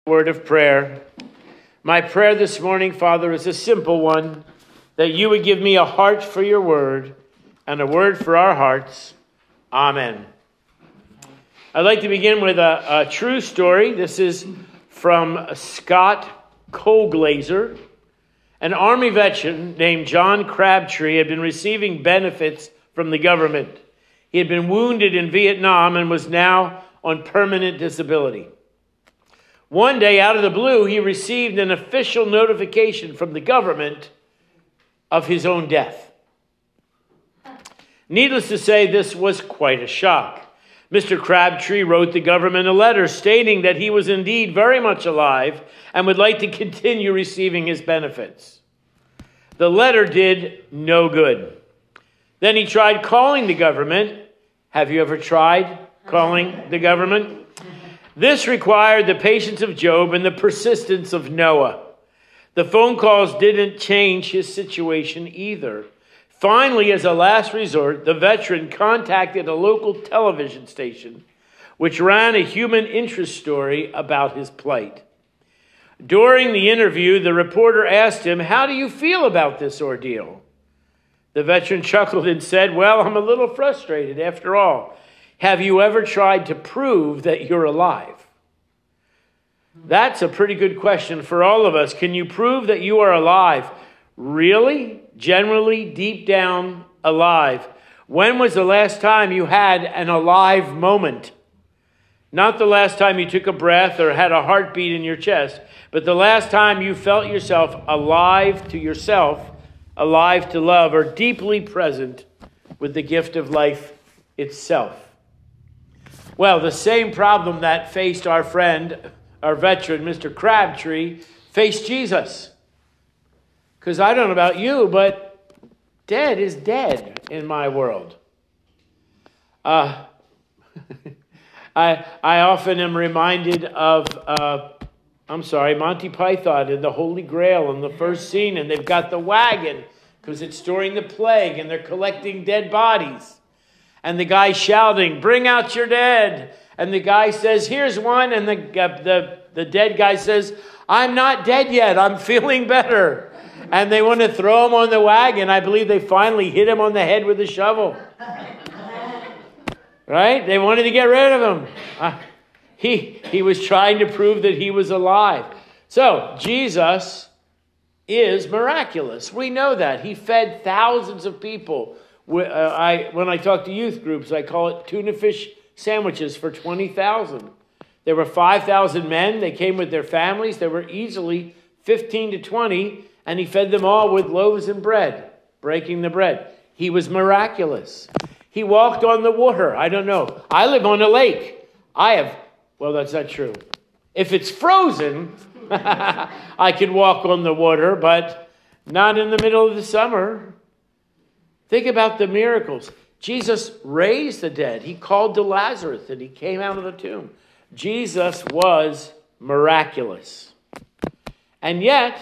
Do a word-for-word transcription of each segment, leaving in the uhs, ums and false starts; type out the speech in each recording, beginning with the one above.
Word of prayer. My prayer this morning, Father, is a simple one, that you would give me a heart for your word and a word for our hearts. Amen. I'd like to begin with a, a true story. This is from Scott Colglazer. An Army veteran named John Crabtree had been receiving benefits from the government. He had been wounded in Vietnam and was now on permanent disability. One day, out of the blue, he received an official notification from the government of his own death. Needless to say, this was quite a shock. Mister Crabtree wrote the government a letter stating that he was indeed very much alive and would like to continue receiving his benefits. The letter did no good. Then he tried calling the government. Have you ever tried calling the government? This required the patience of Job and the persistence of Noah. The phone calls didn't change his situation either. Finally, as a last resort, the veteran contacted a local television station, which ran a human interest story about his plight. During the interview, the reporter asked him, "How do you feel about this ordeal?" The veteran chuckled and said, "Well, I'm a little frustrated after all. Have you ever tried to prove that you're alive?" That's a pretty good question for all of us. Can you prove that you are alive? Really? Generally, deep down, alive. When was the last time you had an alive moment? Not the last time you took a breath or had a heartbeat in your chest, but the last time you felt yourself alive to yourself, alive to love, or deeply present with the gift of life itself. Well, the same problem that faced our friend, our veteran, Mister Crabtree, faced Jesus. Because I don't know about you, but dead is dead in my world. Uh, I I often am reminded of, uh, I'm sorry, Monty Python and the Holy Grail in the first scene, and they've got the wagon because it's during the plague, and they're collecting dead bodies. And the guy shouting, "Bring out your dead." And the guy says, "Here's one." And the, uh, the, the dead guy says, "I'm not dead yet. I'm feeling better." And they want to throw him on the wagon. I believe they finally hit him on the head with a shovel. Right? They wanted to get rid of him. Uh, he, he was trying to prove that he was alive. So, Jesus is miraculous. We know that. He fed thousands of people. Uh, I, when I talk to youth groups, I call it tuna fish sandwiches for twenty thousand. There were five thousand men. They came with their families. There were easily fifteen to twenty, and he fed them all with loaves and bread, breaking the bread. He was miraculous. He walked on the water. I don't know. I live on a lake. I have, well, that's not true. If it's frozen, I could walk on the water, but not in the middle of the summer. Think about the miracles. Jesus raised the dead. He called to Lazarus and he came out of the tomb. Jesus was miraculous. And yet,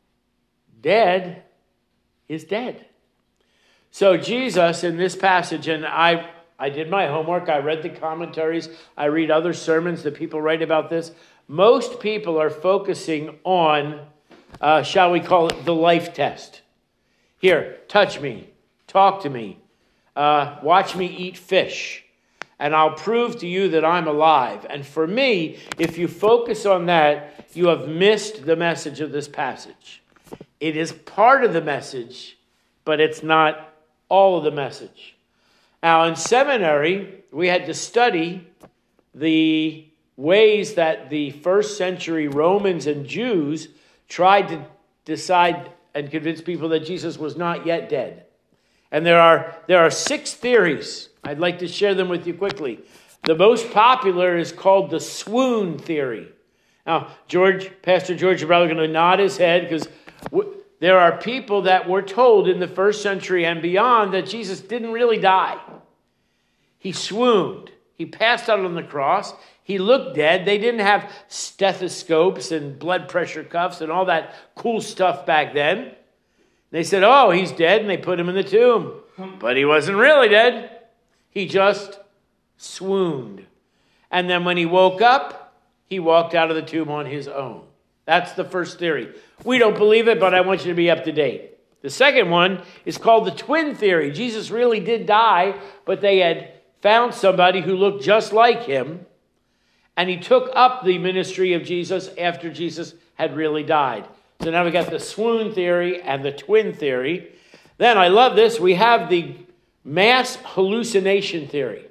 dead is dead. So Jesus in this passage, and I, I did my homework. I read the commentaries. I read other sermons that people write about this. Most people are focusing on, uh, shall we call it, the life test. Here, touch me. Talk to me. Uh, watch me eat fish. And I'll prove to you that I'm alive. And for me, if you focus on that, you have missed the message of this passage. It is part of the message, but it's not all of the message. Now, in seminary, we had to study the ways that the first century Romans and Jews tried to decide and convince people that Jesus was not yet dead. And there are there are six theories. I'd like to share them with you quickly. The most popular is called the swoon theory. Now, George, Pastor George is probably going to nod his head because w- there are people that were told in the first century and beyond that Jesus didn't really die. He swooned. He passed out on the cross. He looked dead. They didn't have stethoscopes and blood pressure cuffs and all that cool stuff back then. They said, "Oh, he's dead," and they put him in the tomb. But he wasn't really dead. He just swooned. And then when he woke up, he walked out of the tomb on his own. That's the first theory. We don't believe it, but I want you to be up to date. The second one is called the twin theory. Jesus really did die, but they had found somebody who looked just like him, and he took up the ministry of Jesus after Jesus had really died. So now we got the swoon theory and the twin theory. Then, I love this, we have the mass hallucination theory.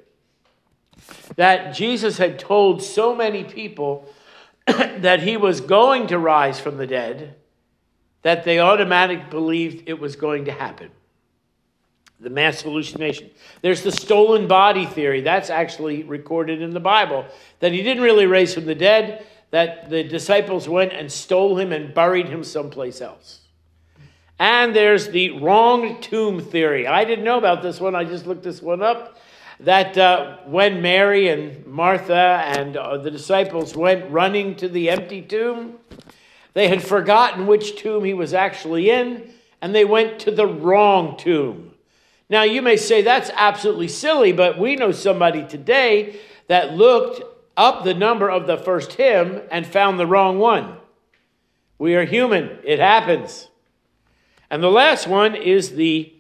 That Jesus had told so many people that he was going to rise from the dead that they automatically believed it was going to happen. The mass hallucination. There's the stolen body theory. That's actually recorded in the Bible. That he didn't really raise from the dead, that the disciples went and stole him and buried him someplace else. And there's the wrong tomb theory. I didn't know about this one. I just looked this one up. That uh, when Mary and Martha and uh, the disciples went running to the empty tomb, they had forgotten which tomb he was actually in, and they went to the wrong tomb. Now, you may say that's absolutely silly, but we know somebody today that looked up the number of the first hymn and found the wrong one. We are human. It happens. And the last one is the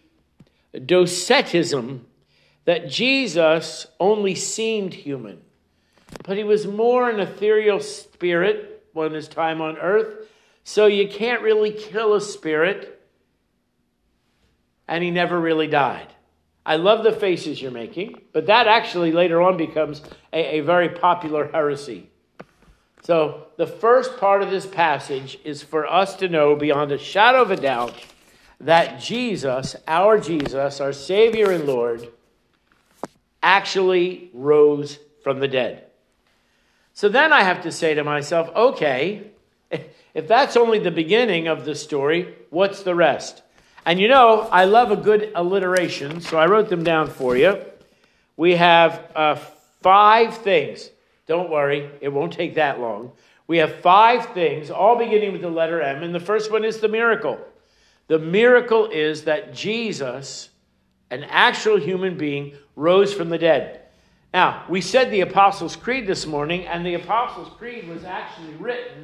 docetism, that Jesus only seemed human, but he was more an ethereal spirit when his time on earth, so you can't really kill a spirit, and he never really died. I love the faces you're making, but that actually later on becomes a, a very popular heresy. So the first part of this passage is for us to know beyond a shadow of a doubt that Jesus, our Jesus, our Savior and Lord, actually rose from the dead. So then I have to say to myself, okay, if that's only the beginning of the story, what's the rest? And you know, I love a good alliteration, so I wrote them down for you. We have uh, five things. Don't worry, it won't take that long. We have five things, all beginning with the letter M, and the first one is the miracle. The miracle is that Jesus, an actual human being, rose from the dead. Now, we said the Apostles' Creed this morning, and the Apostles' Creed was actually written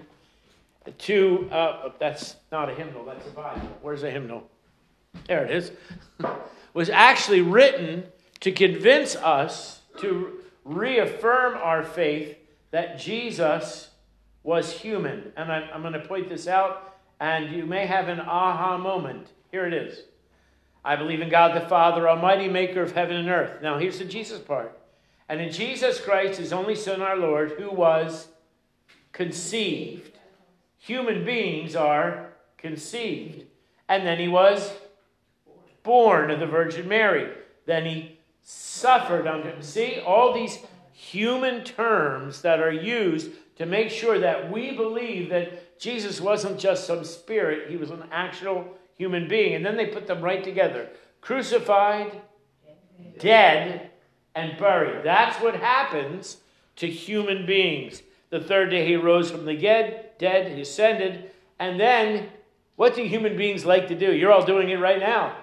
to, uh, that's not a hymnal, that's a Bible. Where's a hymnal? There it is. Was actually written to convince us, to reaffirm our faith that Jesus was human. And I'm, I'm going to point this out, and you may have an aha moment. Here it is. I believe in God the Father, Almighty, maker of heaven and earth. Now, here's the Jesus part. And in Jesus Christ, his only Son, our Lord, who was conceived. Human beings are conceived. And then he was born of the Virgin Mary. Then he suffered under. See, all these human terms that are used to make sure that we believe that Jesus wasn't just some spirit. He was an actual human being. And then they put them right together. Crucified, dead, and buried. That's what happens to human beings. The third day he rose from the dead, dead, he ascended. And then, what do human beings like to do? You're all doing it right now.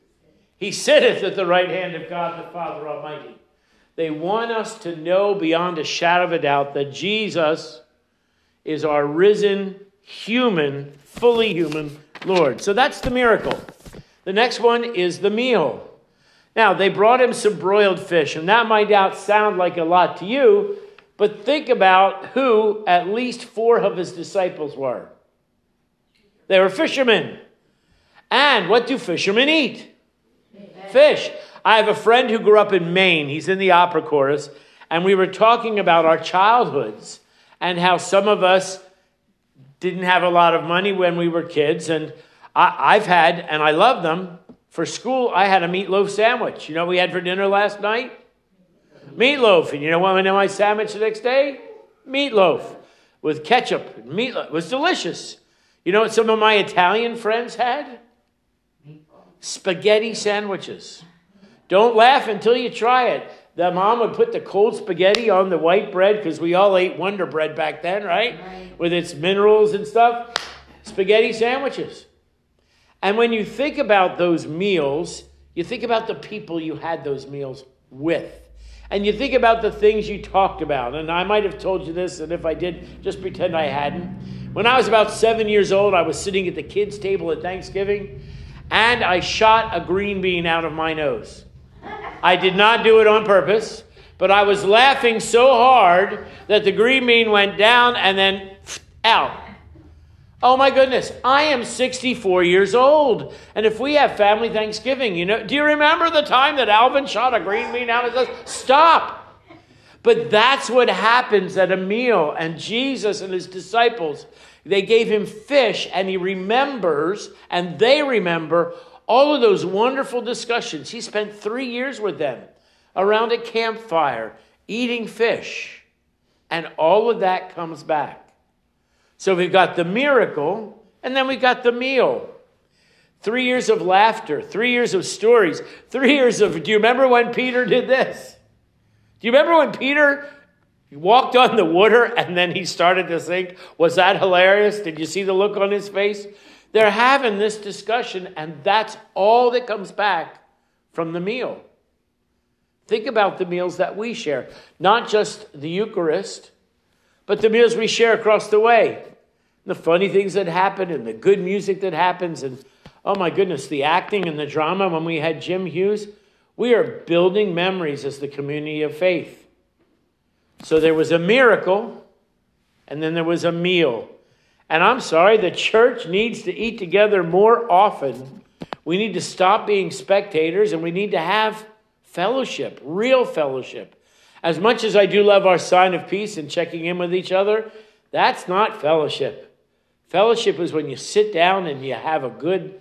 He sitteth at the right hand of God the Father Almighty. They want us to know beyond a shadow of a doubt that Jesus is our risen, human, fully human Lord. So that's the miracle. The next one is the meal. Now, they brought him some broiled fish, and that might not sound like a lot to you, but think about who at least four of his disciples were. They were fishermen. And what do fishermen eat? Fish. I have a friend who grew up in Maine. He's in the opera chorus, and we were talking about our childhoods and how some of us didn't have a lot of money when we were kids, and I, I've had, and I love them. For school, I had a meatloaf sandwich. You know what we had for dinner last night? Meatloaf. And you know what I had my sandwich the next day? Meatloaf with ketchup. Meatloaf. It was delicious. You know what some of my Italian friends had? Spaghetti sandwiches. Don't laugh until you try it. The mom would put the cold spaghetti on the white bread, because we all ate Wonder Bread back then, right? right? With its minerals and stuff. Spaghetti sandwiches. And when you think about those meals, you think about the people you had those meals with. And you think about the things you talked about. And I might have told you this, and if I did, just pretend I hadn't. When I was about seven years old, I was sitting at the kids' table at Thanksgiving, and I shot a green bean out of my nose. I did not do it on purpose, but I was laughing so hard that the green bean went down and then out. Oh my goodness, I am sixty-four years old. And if we have family Thanksgiving, you know, do you remember the time that Alvin shot a green bean out of his nose? Stop. But that's what happens at a meal. And Jesus and his disciples, they gave him fish, and he remembers, and they remember all of those wonderful discussions. He spent three years with them around a campfire, eating fish. And all of that comes back. So we've got the miracle, and then we got the meal. Three years of laughter, three years of stories, three years of, do you remember when Peter did this? Do you remember when Peter walked on the water and then he started to sink? Was that hilarious? Did you see the look on his face? They're having this discussion, and that's all that comes back from the meal. Think about the meals that we share, not just the Eucharist, but the meals we share across the way. The funny things that happen and the good music that happens. And oh my goodness, the acting and the drama when we had Jim Hughes. We are building memories as the community of faith. So there was a miracle, and then there was a meal. And I'm sorry, the church needs to eat together more often. We need to stop being spectators, and we need to have fellowship, real fellowship. As much as I do love our sign of peace and checking in with each other, that's not fellowship. Fellowship is when you sit down and you have a good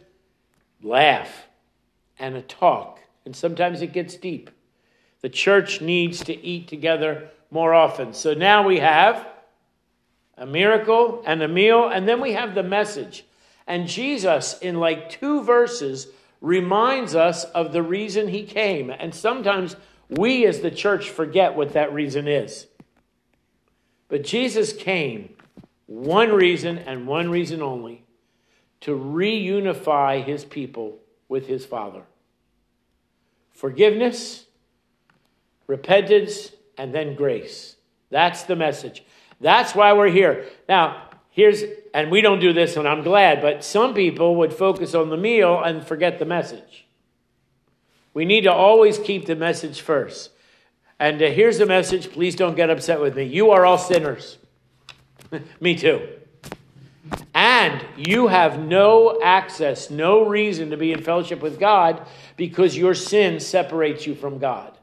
laugh and a talk. And sometimes it gets deep. The church needs to eat together more often. So now we have a miracle and a meal, and then we have the message. And Jesus, in like two verses, reminds us of the reason he came. And sometimes we as the church forget what that reason is. But Jesus came, one reason and one reason only, to reunify his people with his Father. Forgiveness, repentance, and then grace. That's the message. That's why we're here. Now, here's, and we don't do this, and I'm glad, but some people would focus on the meal and forget the message. We need to always keep the message first. And uh, here's the message. Please don't get upset with me. You are all sinners. Me too. And you have no access, no reason to be in fellowship with God because your sin separates you from God.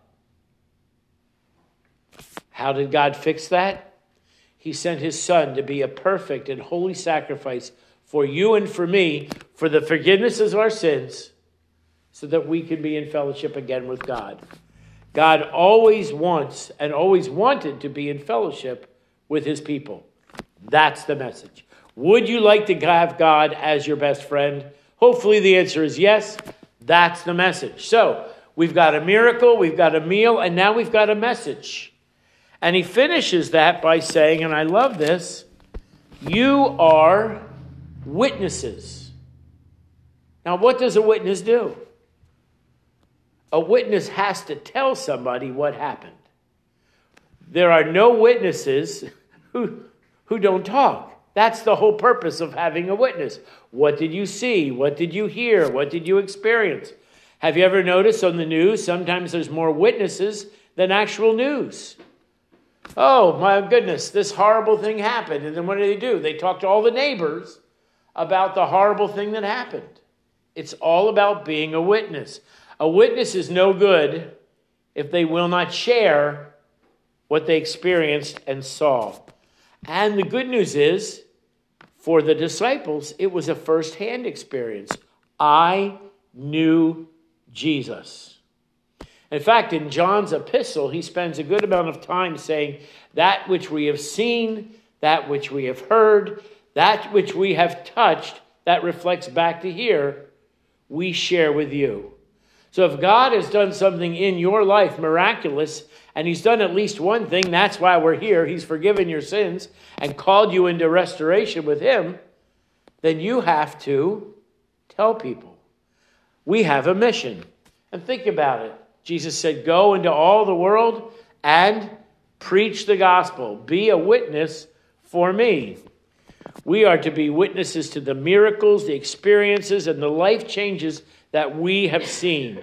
How did God fix that? He sent his Son to be a perfect and holy sacrifice for you and for me, for the forgiveness of our sins, so that we can be in fellowship again with God. God always wants and always wanted to be in fellowship with his people. That's the message. Would you like to have God as your best friend? Hopefully the answer is yes. That's the message. So we've got a miracle, we've got a meal, and now we've got a message. And he finishes that by saying, and I love this, you are witnesses. Now, what does a witness do? A witness has to tell somebody what happened. There are no witnesses who, who don't talk. That's the whole purpose of having a witness. What did you see? What did you hear? What did you experience? Have you ever noticed on the news, sometimes there's more witnesses than actual news? Oh, my goodness, this horrible thing happened. And then what do they do? They talk to all the neighbors about the horrible thing that happened. It's all about being a witness. A witness is no good if they will not share what they experienced and saw. And the good news is, for the disciples, it was a first-hand experience. I knew Jesus. In fact, in John's epistle, he spends a good amount of time saying, that which we have seen, that which we have heard, that which we have touched, that reflects back to here, we share with you. So if God has done something in your life miraculous, and he's done at least one thing, that's why we're here, he's forgiven your sins and called you into restoration with him, then you have to tell people. We have a mission. And think about it. Jesus said, go into all the world and preach the gospel. Be a witness for me. We are to be witnesses to the miracles, the experiences, and the life changes that we have seen.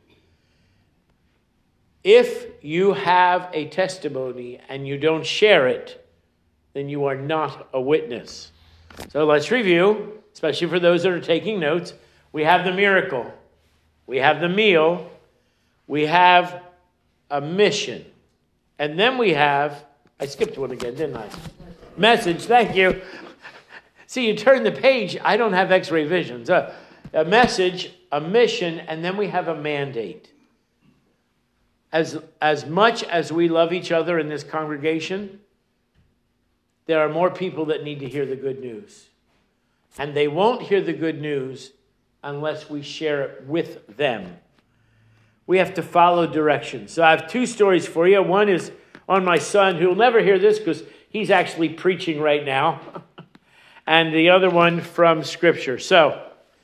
If you have a testimony and you don't share it, then you are not a witness. So let's review, especially for those that are taking notes. We have the miracle. We have the meal. We have a mission. And then we have, I skipped one again, didn't I? Message, thank you. See, you turn the page, I don't have x-ray vision. So, a message, a mission, and then we have a mandate. As, as much as we love each other in this congregation, there are more people that need to hear the good news. And they won't hear the good news unless we share it with them. We have to follow directions. So I have two stories for you. One is on my son, who will never hear this because he's actually preaching right now. And the other one from Scripture. So,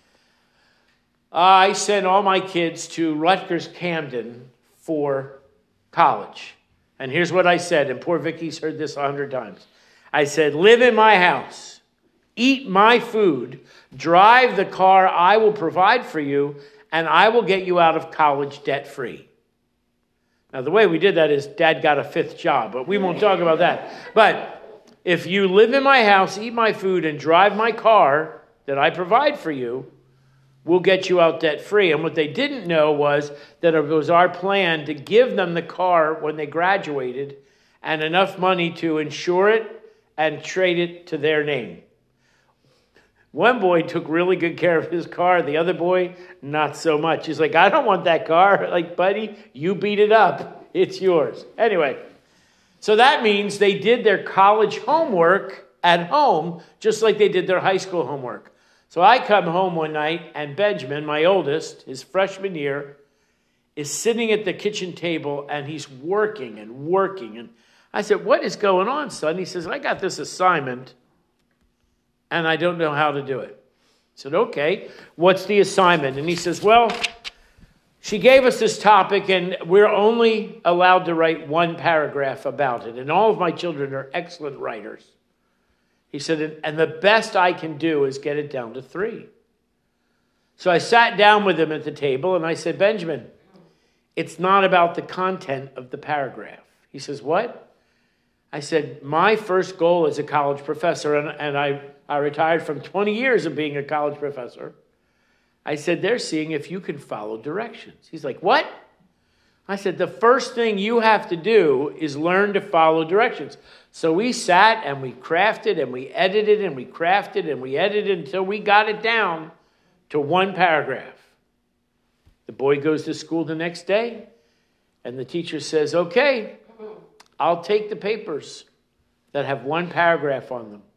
I sent all my kids to Rutgers Camden for college. And here's what I said, and poor Vicky's heard this a hundred times. I said, live in my house, eat my food, drive the car I will provide for you, and I will get you out of college debt-free. Now, the way we did that is Dad got a fifth job, but we won't talk about that. But if you live in my house, eat my food, and drive my car that I provide for you, we'll get you out debt-free. And what they didn't know was that it was our plan to give them the car when they graduated and enough money to insure it and trade it to their name. One boy took really good care of his car. The other boy, not so much. He's like, I don't want that car. Like, buddy, you beat it up. It's yours. Anyway. So that means they did their college homework at home, just like they did their high school homework. So I come home one night, and Benjamin, my oldest, his freshman year, is sitting at the kitchen table, and he's working and working. And I said, what is going on, son? He says, I got this assignment, and I don't know how to do it. I said, okay, what's the assignment? And he says, well, she gave us this topic, and we're only allowed to write one paragraph about it. And all of my children are excellent writers. He said, and the best I can do is get it down to three. So I sat down with him at the table, and I said, Benjamin, it's not about the content of the paragraph. He says, what? I said, my first goal as a college professor, and, and I, I retired from twenty years of being a college professor, I said, they're seeing if you can follow directions. He's like, what? I said, the first thing you have to do is learn to follow directions. So we sat and we crafted and we edited and we crafted and we edited until we got it down to one paragraph. The boy goes to school the next day, and the teacher says, okay, I'll take the papers that have one paragraph on them.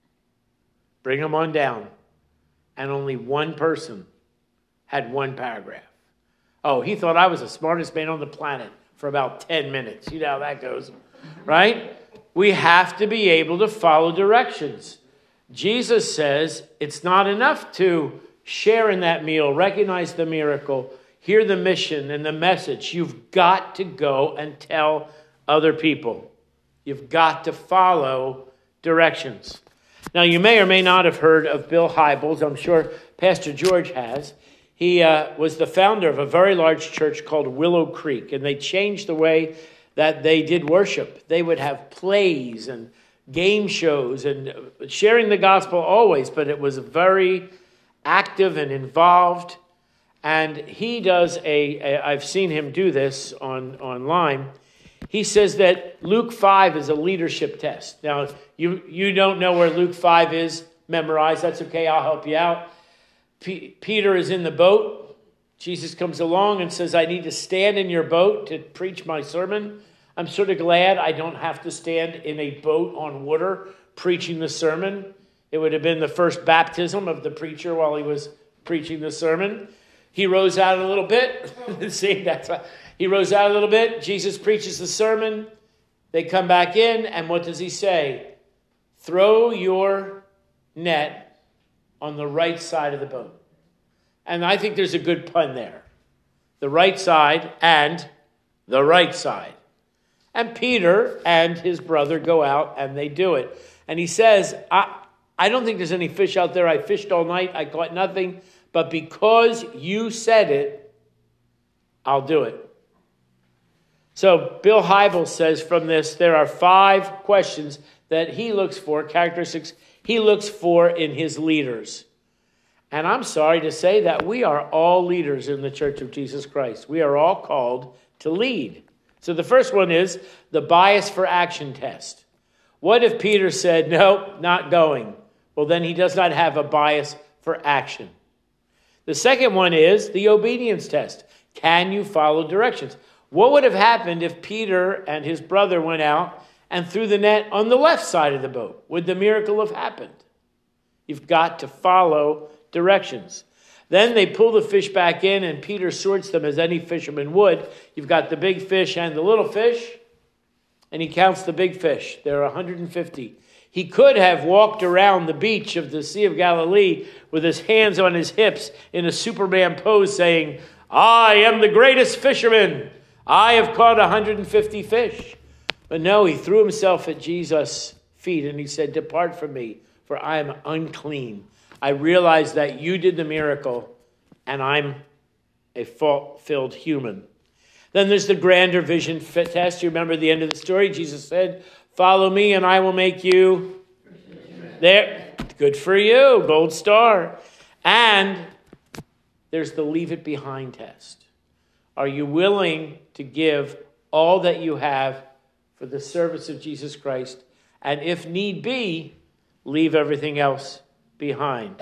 Bring them on down. And only one person had one paragraph. Oh, he thought I was the smartest man on the planet for about ten minutes. You know how that goes, right? We have to be able to follow directions. Jesus says it's not enough to share in that meal, recognize the miracle, hear the mission and the message. You've got to go and tell other people. You've got to follow directions. Now, you may or may not have heard of Bill Hybels. I'm sure Pastor George has. He uh, was the founder of a very large church called Willow Creek, and they changed the way that they did worship. They would have plays and game shows and sharing the gospel always, but it was very active and involved. And he does a, a I've seen him do this on online. He says that Luke five is a leadership test. Now, you, you don't know where Luke five is memorized. That's okay. I'll help you out. P- Peter is in the boat. Jesus comes along and says, I need to stand in your boat to preach my sermon. I'm sort of glad I don't have to stand in a boat on water preaching the sermon. It would have been the first baptism of the preacher while he was preaching the sermon. He rows out a little bit. See, that's why. He rows out a little bit. Jesus preaches the sermon. They come back in, and what does he say? Throw your net on the right side of the boat. And I think there's a good pun there. the right side, and the right side. And Peter and his brother go out and they do it. And he says, I, I don't think there's any fish out there. I fished all night. I caught nothing. But because you said it, I'll do it. So Bill Hybels says from this, there are five questions that he looks for, characteristics he looks for in his leaders. And I'm sorry to say that we are all leaders in the Church of Jesus Christ. We are all called to lead. So the first one is the bias for action test. What if Peter said, no, not going? Well, then he does not have a bias for action. The second one is the obedience test. Can you follow directions? What would have happened if Peter and his brother went out and threw the net on the left side of the boat? Would the miracle have happened? You've got to follow directions. Then they pull the fish back in, and Peter sorts them as any fisherman would. You've got the big fish and the little fish, and he counts the big fish. There are one hundred fifty. He could have walked around the beach of the Sea of Galilee with his hands on his hips in a Superman pose saying, I am the greatest fisherman. I have caught one hundred fifty fish. But no, he threw himself at Jesus' feet and he said, depart from me, for I am unclean. I realize that you did the miracle and I'm a fault-filled human. Then there's the grander vision fit test. You remember the end of the story? Jesus said, follow me and I will make you there. Good for you. Gold star. And there's the leave it behind test. Are you willing to give all that you have for the service of Jesus Christ? And if need be, leave everything else behind.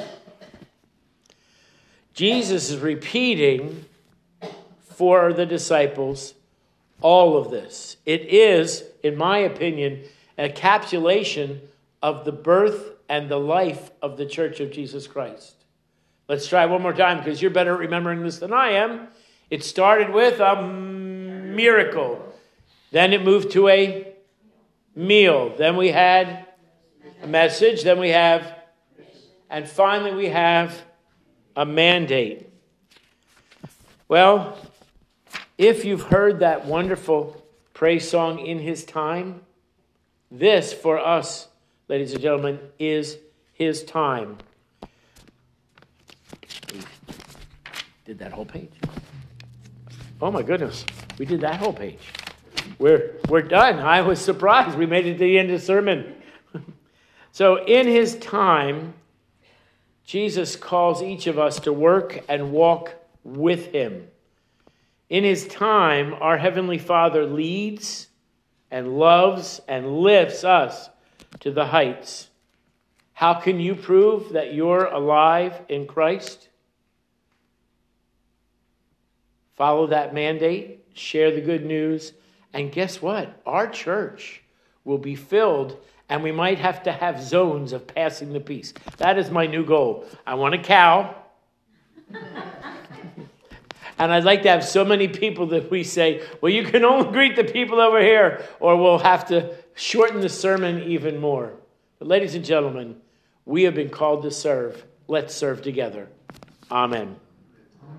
Jesus is repeating for the disciples all of this. It is, in my opinion, a encapsulation of the birth and the life of the Church of Jesus Christ. Let's try one more time because you're better at remembering this than I am. It started with a miracle. Then it moved to a meal. Then we had a message. Then we have, and finally we have a mandate. Well, if you've heard that wonderful praise song, In His Time, this for us, ladies and gentlemen, is His time. Did that whole page. Oh my goodness, we did that whole page. We're we're done. I was surprised. We made it to the end of the sermon. So in His time, Jesus calls each of us to work and walk with Him. In His time, our Heavenly Father leads and loves and lifts us to the heights. How can you prove that you're alive in Christ? Follow that mandate, share the good news, and guess what? Our church will be filled, and we might have to have zones of passing the peace. That is my new goal. I want a cow. And I'd like to have so many people that we say, well, you can only greet the people over here, or we'll have to shorten the sermon even more. But ladies and gentlemen, we have been called to serve. Let's serve together. Amen.